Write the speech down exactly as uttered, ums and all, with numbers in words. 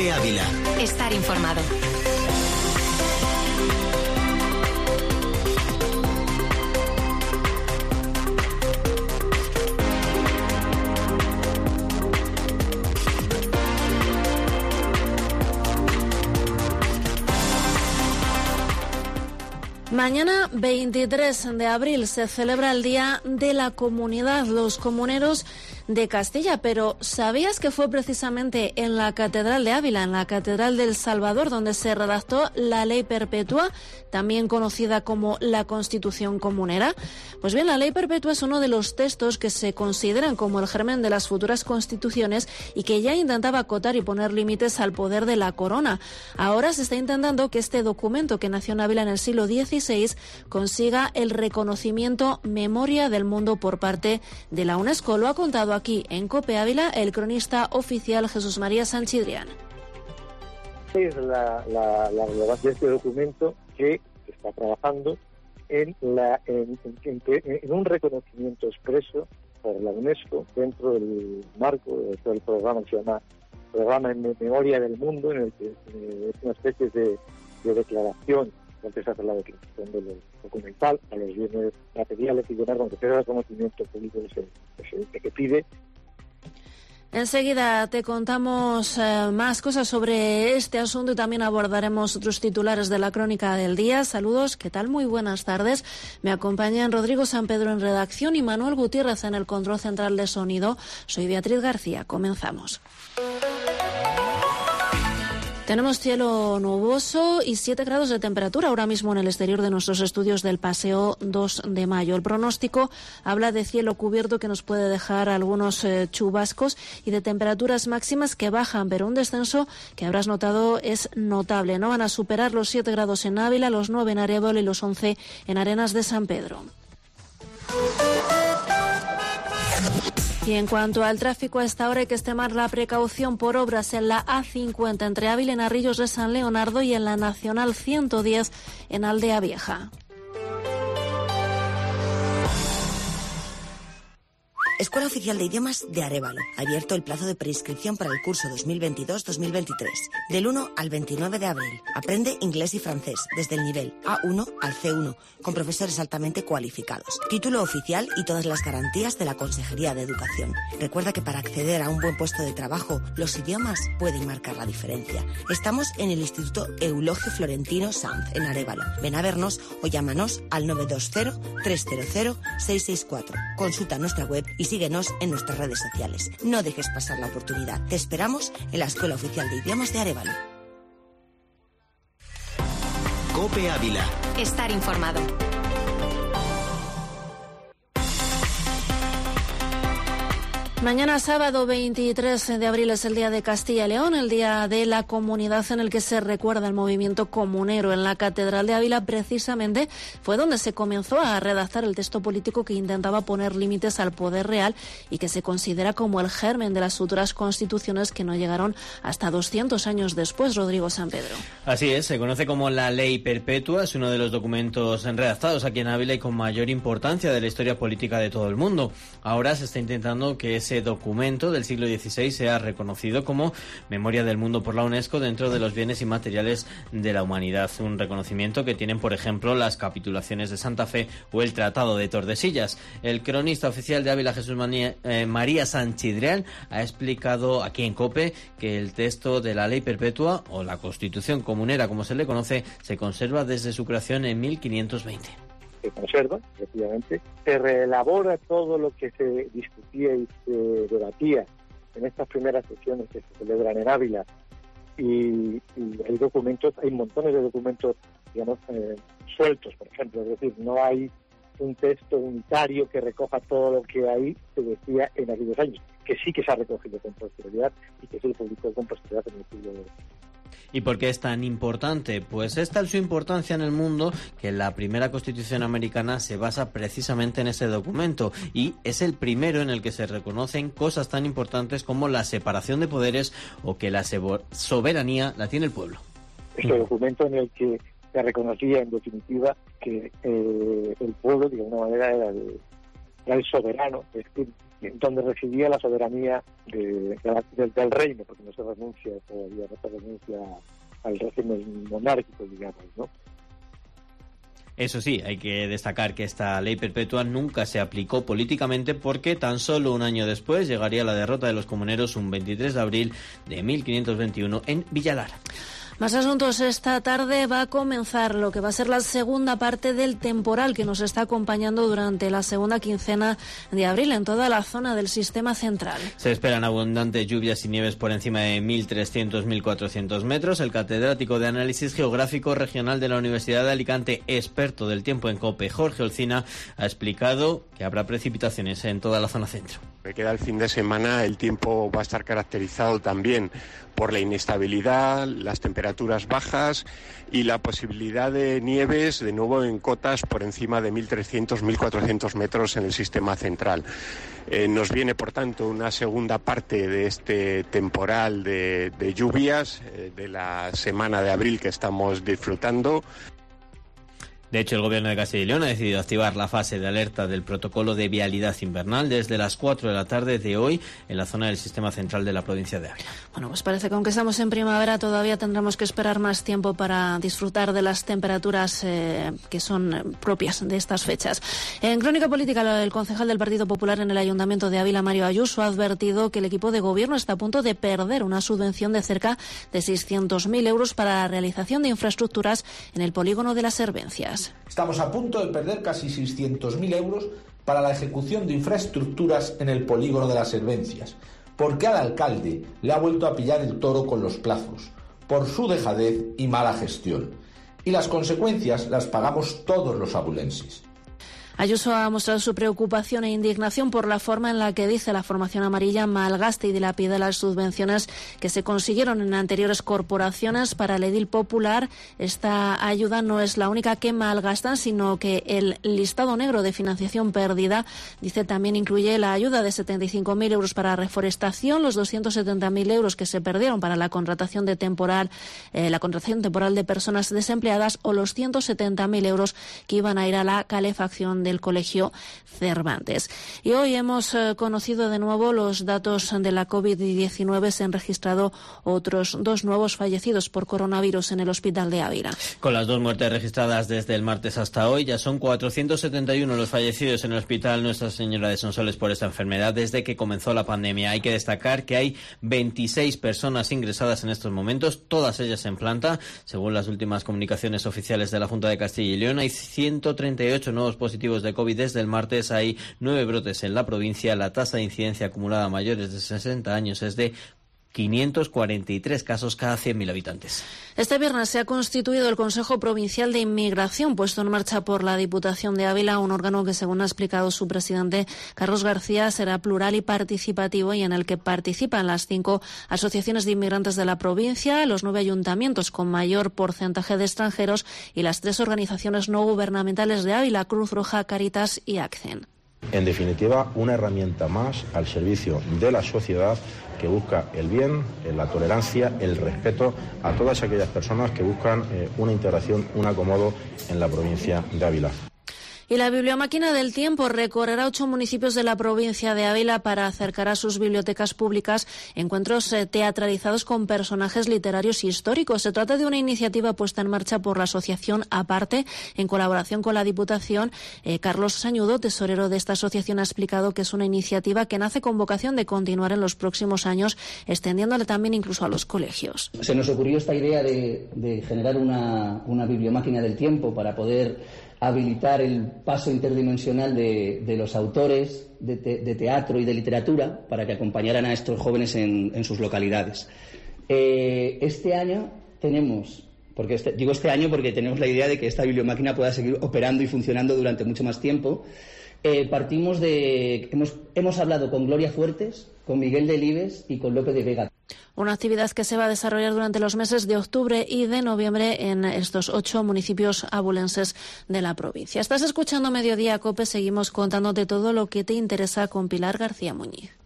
COPE Ávila. Estar informado. Mañana, veintitrés de abril, se celebra el Día de la Comunidad, los comuneros de Castilla, pero ¿sabías que fue precisamente en la Catedral de Ávila, en la Catedral del Salvador, donde se redactó la Ley Perpetua, también conocida como la Constitución Comunera? Pues bien, la Ley Perpetua es uno de los textos que se consideran como el germen de las futuras constituciones y que ya intentaba acotar y poner límites al poder de la corona. Ahora se está intentando que este documento, que nació en Ávila en el siglo dieciséis, consiga el reconocimiento Memoria del Mundo por parte de la UNESCO. Lo ha contado aquí en COPE Ávila el cronista oficial Jesús María Sanchidrián. Es la, la, la relevancia de este documento, que está trabajando en, la, en, en, en, en un reconocimiento expreso por la UNESCO dentro del marco del programa que se llama Programa en Memoria del Mundo, en el que eh, es una especie de, de declaración, antes de hacer la declaración de lo documental, a los bienes materiales y demás, donde se da reconocimiento público que, que pide. Enseguida te contamos eh, más cosas sobre este asunto y también abordaremos otros titulares de la crónica del día. Saludos, ¿qué tal? Muy buenas tardes. Me acompañan Rodrigo San Pedro en redacción y Manuel Gutiérrez en el control central de sonido. Soy Beatriz García. Comenzamos. Tenemos cielo nuboso y siete grados de temperatura ahora mismo en el exterior de nuestros estudios del Paseo dos de Mayo. El pronóstico habla de cielo cubierto que nos puede dejar algunos eh, chubascos y de temperaturas máximas que bajan, pero un descenso que habrás notado es notable. No van a superar los siete grados en Ávila, los nueve en Arévalo y los once en Arenas de San Pedro. Y en cuanto al tráfico, a esta hora hay que extremar la precaución por obras en la A cincuenta entre Ávila y Narrillos de San Leonardo y en la Nacional ciento diez en Aldea Vieja. Escuela Oficial de Idiomas de Arévalo. Abierto el plazo de preinscripción para el curso dos mil veintidós dos mil veintitrés. Del uno al veintinueve de abril. Aprende inglés y francés desde el nivel A uno al C uno, con profesores altamente cualificados. Título oficial y todas las garantías de la Consejería de Educación. Recuerda que para acceder a un buen puesto de trabajo, los idiomas pueden marcar la diferencia. Estamos en el Instituto Eulogio Florentino Sanz, en Arévalo. Ven a vernos o llámanos al nueve dos cero tres cero cero seis seis cuatro. Consulta nuestra web y síguenos en nuestras redes sociales. No dejes pasar la oportunidad. Te esperamos en la Escuela Oficial de Idiomas de Arévalo. COPE Ávila. Estar informado. Mañana sábado veintitrés de abril es el Día de Castilla y León, el Día de la Comunidad en el que se recuerda el movimiento comunero. En la Catedral de Ávila precisamente fue donde se comenzó a redactar el texto político que intentaba poner límites al poder real y que se considera como el germen de las futuras constituciones que no llegaron hasta doscientos años después. Rodrigo San Pedro. Así es, se conoce como la Ley Perpetua, es uno de los documentos redactados aquí en Ávila y con mayor importancia de la historia política de todo el mundo. Ahora se está intentando que ese documento del siglo dieciséis sea reconocido como Memoria del Mundo por la UNESCO dentro de los bienes inmateriales de la humanidad. Un reconocimiento que tienen, por ejemplo, las capitulaciones de Santa Fe o el Tratado de Tordesillas. El cronista oficial de Ávila, Jesús María, eh, María Sanchidrián, ha explicado aquí en COPE que el texto de la Ley Perpetua, o la Constitución Comunera, como se le conoce, se conserva desde su creación en mil quinientos veinte. Se conserva, efectivamente, se reelabora todo lo que se discutía y se debatía en estas primeras sesiones que se celebran en Ávila, y, y hay documentos, hay montones de documentos, digamos, eh, sueltos, por ejemplo, es decir, no hay un texto unitario que recoja todo lo que ahí se decía en aquellos años, que sí que se ha recogido con posterioridad y que se publicó con posterioridad en el siglo de... ¿Y por qué es tan importante? Pues es tal su importancia en el mundo que la primera Constitución americana se basa precisamente en ese documento y es el primero en el que se reconocen cosas tan importantes como la separación de poderes o que la soberanía la tiene el pueblo. Es el documento en el que se reconocía en definitiva que eh, el pueblo de alguna manera era el, era el soberano, es decir, donde residía la soberanía de, de la, del, del reino, porque no se renuncia todavía, no se renuncia al régimen monárquico, digamos, ¿no? Eso sí, hay que destacar que esta ley perpetua nunca se aplicó políticamente porque tan solo un año después llegaría la derrota de los comuneros un veintitrés de abril de mil quinientos veintiuno en Villalara. Más asuntos. Esta tarde va a comenzar lo que va a ser la segunda parte del temporal que nos está acompañando durante la segunda quincena de abril en toda la zona del sistema central. Se esperan abundantes lluvias y nieves por encima de mil trescientos a mil cuatrocientos metros. El catedrático de Análisis Geográfico Regional de la Universidad de Alicante, experto del tiempo en COPE, Jorge Olcina, ha explicado que habrá precipitaciones en toda la zona centro. Me queda el fin de semana, el tiempo va a estar caracterizado también por la inestabilidad, las temperaturas bajas y la posibilidad de nieves de nuevo en cotas por encima de mil trescientos a mil cuatrocientos metros en el sistema central. Eh, nos viene, por tanto, una segunda parte de este temporal de, de lluvias eh, de la semana de abril que estamos disfrutando. De hecho, el Gobierno de Castilla y León ha decidido activar la fase de alerta del protocolo de vialidad invernal desde las cuatro de la tarde de hoy en la zona del sistema central de la provincia de Ávila. Bueno, pues parece que aunque estamos en primavera todavía tendremos que esperar más tiempo para disfrutar de las temperaturas eh, que son propias de estas fechas. En Crónica Política, el concejal del Partido Popular en el Ayuntamiento de Ávila, Mario Ayuso, ha advertido que el equipo de gobierno está a punto de perder una subvención de cerca de seiscientos mil euros para la realización de infraestructuras en el polígono de las Servencias. Estamos a punto de perder casi seiscientos mil euros para la ejecución de infraestructuras en el polígono de las Servencias, porque al alcalde le ha vuelto a pillar el toro con los plazos, por su dejadez y mala gestión. Y las consecuencias las pagamos todos los abulenses. Ayuso ha mostrado su preocupación e indignación por la forma en la que, dice, la formación amarilla malgasta y dilapida las subvenciones que se consiguieron en anteriores corporaciones. Para el edil popular, esta ayuda no es la única que malgastan, sino que el listado negro de financiación perdida, dice, también incluye la ayuda de setenta y cinco mil euros para reforestación, los doscientos setenta mil euros que se perdieron para la contratación de temporal, eh, la contratación temporal de personas desempleadas, o los ciento setenta mil euros que iban a ir a la calefacción del Colegio Cervantes. Y hoy hemos eh, conocido de nuevo los datos de la COVID diecinueve. Se han registrado otros dos nuevos fallecidos por coronavirus en el Hospital de Ávila. Con las dos muertes registradas desde el martes hasta hoy, ya son cuatrocientos setenta y uno los fallecidos en el Hospital Nuestra Señora de Sonsoles por esta enfermedad desde que comenzó la pandemia. Hay que destacar que hay veintiséis personas ingresadas en estos momentos, todas ellas en planta. Según las últimas comunicaciones oficiales de la Junta de Castilla y León, hay ciento treinta y ocho nuevos positivos de COVID desde el martes. Hay nueve brotes en la provincia. La tasa de incidencia acumulada a mayores de sesenta años es de quinientos cuarenta y tres casos cada cien mil habitantes. Este viernes se ha constituido el Consejo Provincial de Inmigración, puesto en marcha por la Diputación de Ávila, un órgano que, según ha explicado su presidente Carlos García, será plural y participativo y en el que participan las cinco asociaciones de inmigrantes de la provincia, los nueve ayuntamientos con mayor porcentaje de extranjeros y las tres organizaciones no gubernamentales de Ávila, Cruz Roja, Cáritas y ACCEN. En definitiva, una herramienta más al servicio de la sociedad que busca el bien, la tolerancia, el respeto a todas aquellas personas que buscan eh, una integración, un acomodo en la provincia de Ávila. Y la Bibliomáquina del Tiempo recorrerá ocho municipios de la provincia de Ávila para acercar a sus bibliotecas públicas encuentros eh, teatralizados con personajes literarios históricos. Se trata de una iniciativa puesta en marcha por la asociación Aparte, en colaboración con la Diputación. Eh, Carlos Sañudo, tesorero de esta asociación, ha explicado que es una iniciativa que nace con vocación de continuar en los próximos años, extendiéndole también incluso a los colegios. Se nos ocurrió esta idea de, de generar una, una bibliomáquina del tiempo para poder habilitar el paso interdimensional de, de los autores de, te, de teatro y de literatura para que acompañaran a estos jóvenes en, en sus localidades. Eh, este año tenemos, porque este, digo este año porque tenemos la idea de que esta bibliomáquina pueda seguir operando y funcionando durante mucho más tiempo. Eh, partimos de, hemos, hemos hablado con Gloria Fuertes, con Miguel Delibes y con López de Vega. Una actividad que se va a desarrollar durante los meses de octubre y de noviembre en estos ocho municipios abulenses de la provincia. Estás escuchando Mediodía COPE, seguimos contándote todo lo que te interesa con Pilar García Muñiz.